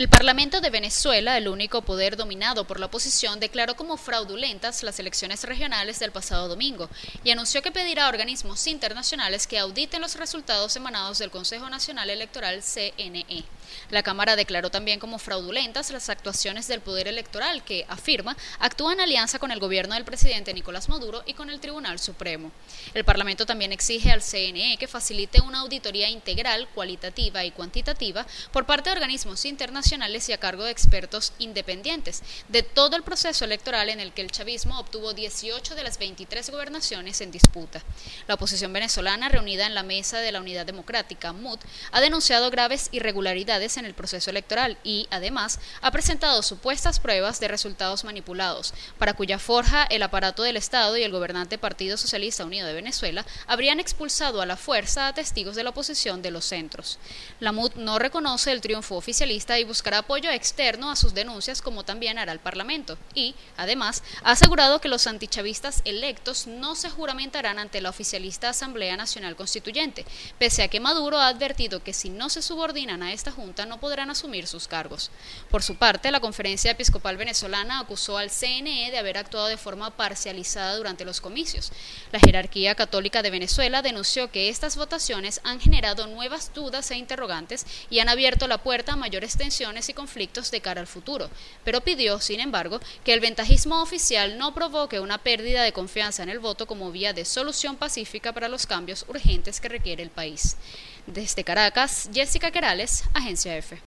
El Parlamento de Venezuela, el único poder dominado por la oposición, declaró como fraudulentas las elecciones regionales del pasado domingo y anunció que pedirá a organismos internacionales que auditen los resultados emanados del Consejo Nacional Electoral CNE. La Cámara declaró también como fraudulentas las actuaciones del Poder Electoral que, afirma, actúa en alianza con el gobierno del presidente Nicolás Maduro y con el Tribunal Supremo. El Parlamento también exige al CNE que facilite una auditoría integral, cualitativa y cuantitativa por parte de organismos internacionales y a cargo de expertos independientes de todo el proceso electoral en el que el chavismo obtuvo 18 de las 23 gobernaciones en disputa. La oposición venezolana, reunida en la Mesa de la Unidad Democrática, MUD, ha denunciado graves irregularidades en el proceso electoral y, además, ha presentado supuestas pruebas de resultados manipulados, para cuya forja el aparato del Estado y el gobernante Partido Socialista Unido de Venezuela habrían expulsado a la fuerza a testigos de la oposición de los centros. La MUD no reconoce el triunfo oficialista y buscará apoyo externo a sus denuncias, como también hará el Parlamento, y, además, ha asegurado que los antichavistas electos no se juramentarán ante la oficialista Asamblea Nacional Constituyente, pese a que Maduro ha advertido que si no se subordinan a esta junta no podrán asumir sus cargos. Por su parte, la Conferencia Episcopal Venezolana acusó al CNE de haber actuado de forma parcializada durante los comicios. La jerarquía católica de Venezuela denunció que estas votaciones han generado nuevas dudas e interrogantes y han abierto la puerta a mayores tensiones y conflictos de cara al futuro, pero pidió, sin embargo, que el ventajismo oficial no provoque una pérdida de confianza en el voto como vía de solución pacífica para los cambios urgentes que requiere el país. Desde Caracas, Jessica Querales, Agencia EFE.